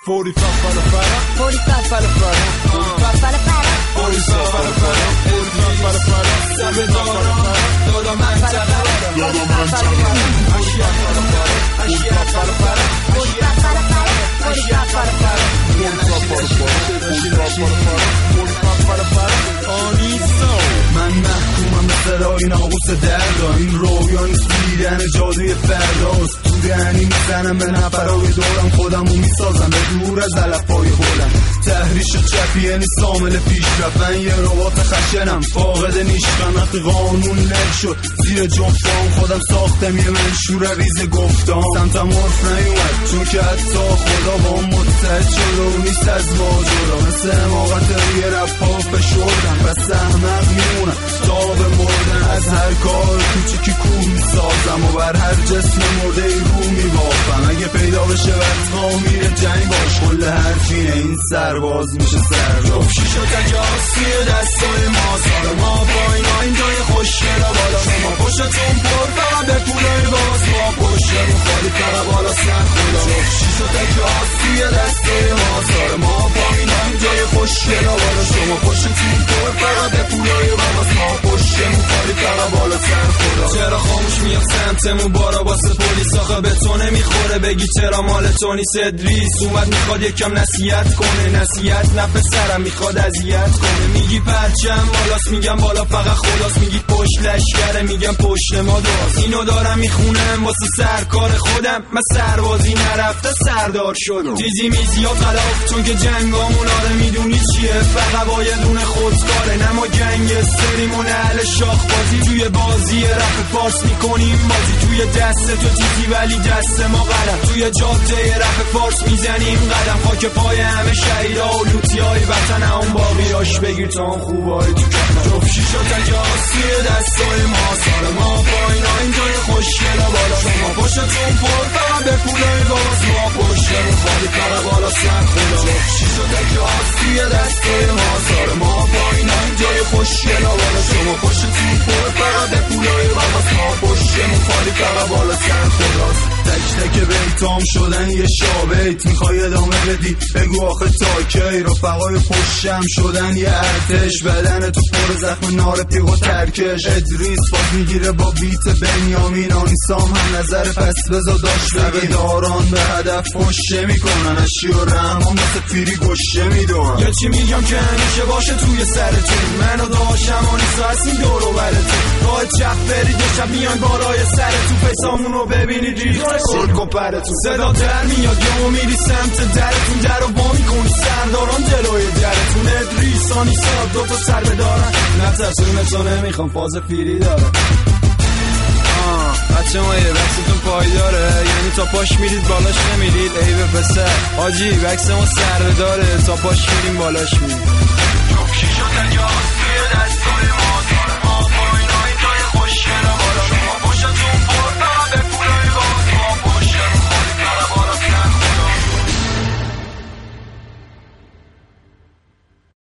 45 para para 45 para para 45 para para 45 para para 45 para para toda manchada Asia para para 45 para para 45 para para 45 para para 45 para para آنیسا من محکومم به صدای ناقوس دردا این رویا نیست دیدن جادوی فرداست تو دهنی میزنم به نفرهای دورم خودمو میسازم به دور از علفهای بلند تحریش چپیه نیست عامل پیشرفت من یه ربات خشنم فاقد نیشتم وقتی قانون لغو شد زیر جفتام خودم ساختم یه منشور ریز گفتم سمتم عرف نیومد چون که حتی خدا با متحد شد و نیست از ماجرا مثل حماقت روی رپا فشردم بس احمق میمونم تا به مردن از هر کار کوچیکی کوه میسازم و بر هر جسم مرده ای رو میبافم اگه پیدا بشه وقتها میره جنگ باش کل حرفینه این سرباز میشه سرجاف شیشو تجاسی دستای ما سال ما با اینا این جای خوشگلا بالا شما پشتون پر فقط به پولای باز ما پشتون خالی فقط بالا سر خدا شیشو تجاسی دستای ما سال ما با اینا این جای خوشگلا بالا شما پشتون پر فقط به پولای باز ما پشتون خالی فقط بالا سر خدا چرا خاموش میاد سمتمون بارا واسه پلیس آخه به تو نمیخوره بگی چرا مال تو نیست ادریس اومد میخواد یکم نصیحت کنه نصیحت نفع سرم میخواد اذیت کنه میگی پرچم بالاست میگم بالا فقط خداست میگی پشت لشکره میگم پشت ما داست اینو دارم میخونم واسه سرکار خودم من سربازی نرفته سردار شدم تیزی میزی ها خلاف چون که جنگامون آره میدونی چیه فقط با یه دونه خودکاره نما گنگستریم و نهل شاخ بازی توی بازی رپ فارس میکنیم بازی توی دست تو تیزی ولی دست ما قلم توی جاده رپ فارس میزنیم قدم خاک پای همه شهیدا و لوتی های وطن اون باقیاش بگیر تا اون خوبای تو کفن جفت شیشا تجاسی دستای ما سال ما با اینا این جای خوشگلا بالا شما پشتون پر فقط به پولای باز ما پشتمون خالی فقط بالا سر خدا جفت شیشا تجاسی دستای ما سال ما با اینا این جای خوشگلا بالا شما پشتون پر فقط به پولای باز ما پشتمون خالی فقط بالا سر خداست تک تک بیتام شدن یه شابیت میخوای ادامه بدی بگو آخه تاکی رفقای پشتم شدن یه ارتش بدن تو پر زخم نار پیغ و ترکش ادریس باز میگیره با بیت بنیامین آنیسام هم نظر پس بزا داشت بگی داران به هدف پشه میکنن اشی و رحمان واسه پیری گشه میدونن یه چی میگم که همیشه باشه توی سرتون منو داشتم آنیسا هستیم دورو برتون راه چپ برید یه شب میان بالای سرتون پیسامونو ببینید ریخته سرک و پرتون صدا در میاد یا میری سمت درتون در رو با میکنی سرداران جلوی درتون ادریس آنیسا دوتا سر بدارن نترسونتو نمیخوام فاز پیری داره بچه ما یه بکستون پایداره یعنی تا پاش میرید بالاش نمیرید ای به پسر آجی بکس ما سر داره تا پاش میریم بالاش میریم جوب شیشو تجاز توی دستای ما